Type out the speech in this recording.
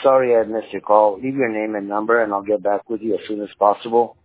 Sorry I missed your call. Leave your name and number, and I'll get back with you as soon as possible.